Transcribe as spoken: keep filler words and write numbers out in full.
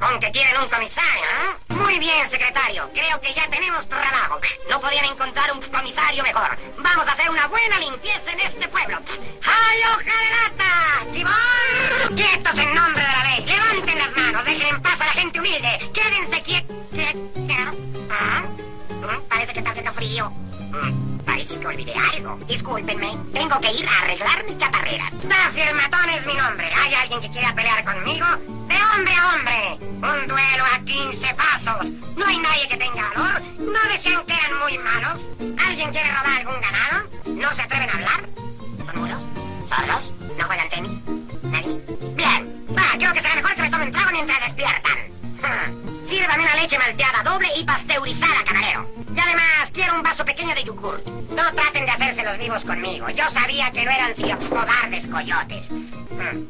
Con que quieren un comisario, ¿eh? Muy bien, secretario. Creo que ya tenemos trabajo. No podían encontrar un comisario mejor. Vamos a hacer una buena limpieza en este pueblo. ¡Ay, hoja de lata! ¡Tibón! ¡Quietos en nombre de la ley! ¡Levanten las manos! ¡Dejen en paz a la gente humilde! ¡Quédense quietos! ¿Ah? Parece que está haciendo frío. Parece que olvidé algo. Discúlpenme, tengo que ir a arreglar mis chatarreras. Dafir Matón es mi nombre. ¿Hay alguien que quiera pelear conmigo? De hombre a hombre. Un duelo a quince pasos. No hay nadie que tenga valor. No desean que eran muy malos. ¿Alguien quiere robar algún ganado? ¿No se atreven a hablar? ¿Son mudos? ¿Sordos? ¿No juegan tenis? ¿Nadie? Bien. Va, creo que será mejor que me tome un trago mientras despiertan. Hmm. Sírvame una leche malteada doble y pasteurizada, camarero. Y además, quiero un vaso pequeño de yogur. No traten de hacerse los vivos conmigo. Yo sabía que no eran sino cobardes coyotes. Hmm.